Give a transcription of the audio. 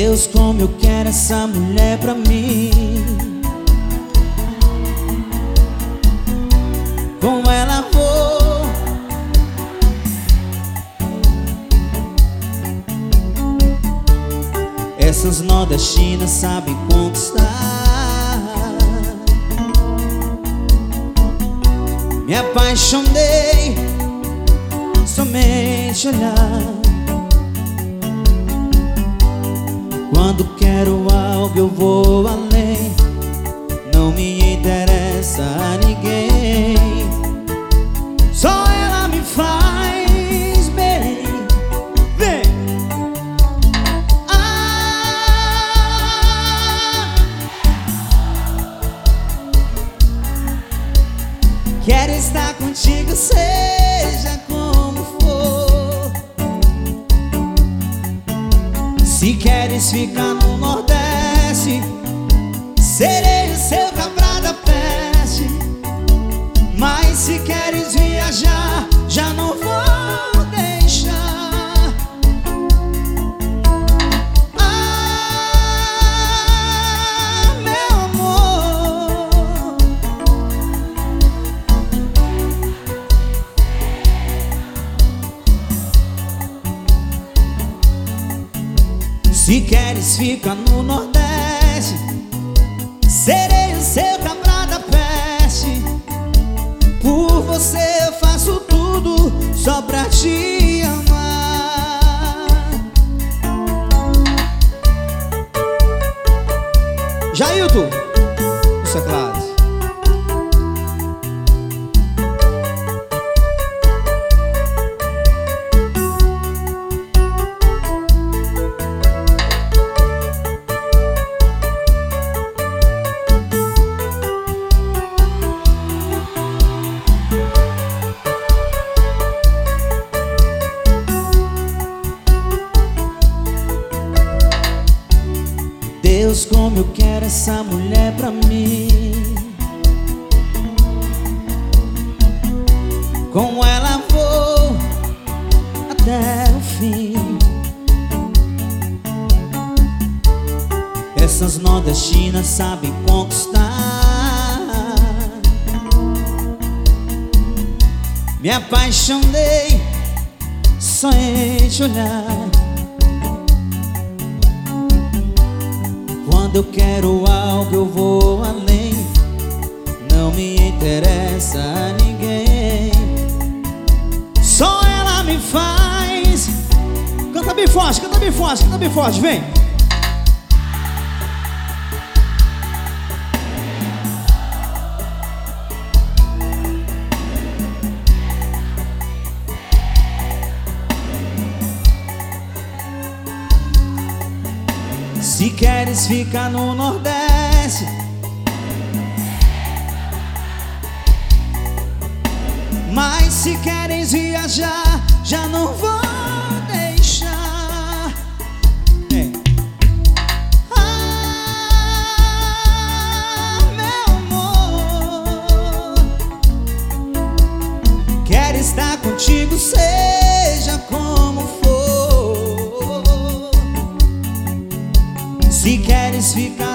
Deus, como eu quero essa mulher pra mim. Com ela vou. Essas nordestinas sabem conquistar. Me apaixonei somente olhar. Quando quero algo eu vou além. Não me interessa a ninguém. Só ela me faz bem. Vem! Quero estar contigo, seja como for. Se queres ficar no Nordeste, serei o seu cabra da peste. Mas se queres viajar, já não vou deixar. Ah, meu amor, se queres ficar no Nordeste, serei o seu cabra da peste. Por você eu faço tudo só pra te amar. Jailton, os teclados. Deus, como eu quero essa mulher pra mim. Com ela vou até o fim. Essas nordestinas sabem conquistar. Me apaixonei só em te olhar. Quando eu quero algo eu vou além. Não me interessa a ninguém. Só ela me faz. Canta bem forte, canta bem forte, canta bem forte, vem. Se queres ficar no Nordeste, mas se queres viajar, já não vou deixar. Ah, meu amor, quero estar contigo, seja como for. Se queres ficar